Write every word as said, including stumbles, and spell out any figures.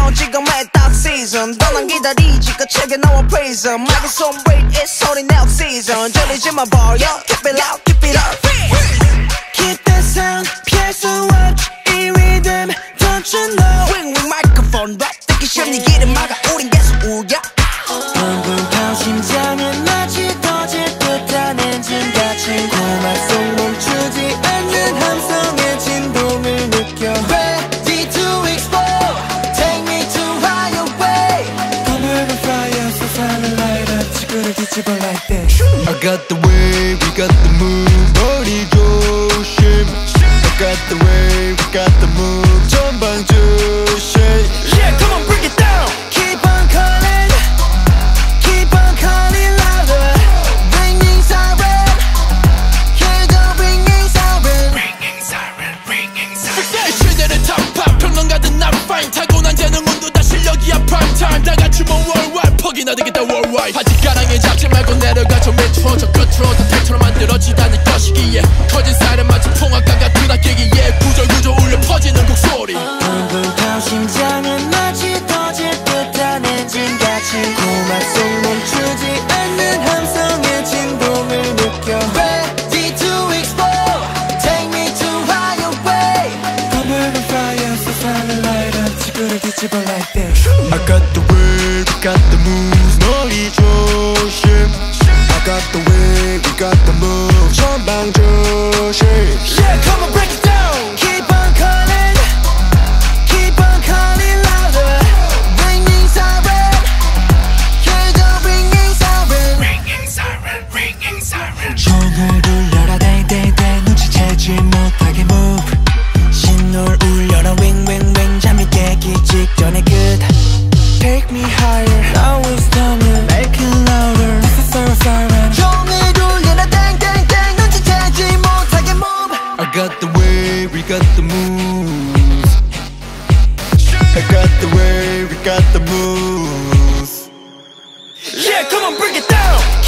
down 지금의 딱 season 떠난 기다리지 거칠게 나와 prism 마구 손 break it's 소리 now season 졸리지마 버려 keep it loud keep it up keep that sound 피할 수 없지 이 rhythm don't you know ring ring microphone rap 듣기 싫은 이 길은 막아 우린 계속 울려 붕붕 심장은 마치 터질 듯한 엔진같이 고막 속 멈추지 않는 함성의 진동을 느껴 Ready to explode Take me to higher way Come over fire 세상을 light up 지구를 뒤집어 like that I got the way, we got the move 머리 조심 I got the way, we got the move 전방 조심 Yeah, come on, break it down Keep on calling Keep on calling louder Ringing siren Hear the ringing siren Ringing siren, ringing siren 시대는 탑팝 평론가든 난 fine 타고난 재능운도 다 실력이야 prime time 다 같이 뭐 worldwide 퍽이나 되겠다 worldwide 아직 가랑에 잡지 말고 내려가 저 밑으로 저 끝으로 더 택처럼 만들어지다는 것이기에 커진 사이렌 마치 풍악과 같은 악기기에 구절구절 울려 퍼지는 곡소리 붕붕 심장은 마치 터질 듯한 엔진같이 고막 속 멈추지 않는 함성의 진동을 느껴 Ready to explode Take me to higher way Come over fire 세상을 light up 지구를 뒤집어 like that I got the way, we got the moves 머리 조심 I got the way, we got the moves 전방 조심 Yeah, come on, break it down Keep on calling Keep on calling louder Ringing siren Hear the ringing siren Ringing siren, ringing siren 종을 울려라 땡땡땡 눈치채지 못하게 move 신호를 울려라 ring ring ring 잠이 깨기 직전의 끝 Take me higher Now it's time you make it louder This is our siren 종을 울려라 땡땡땡 눈치채지 못하게 move I got the way, we got the moves I got the way, we got the moves Yeah, come on, break it down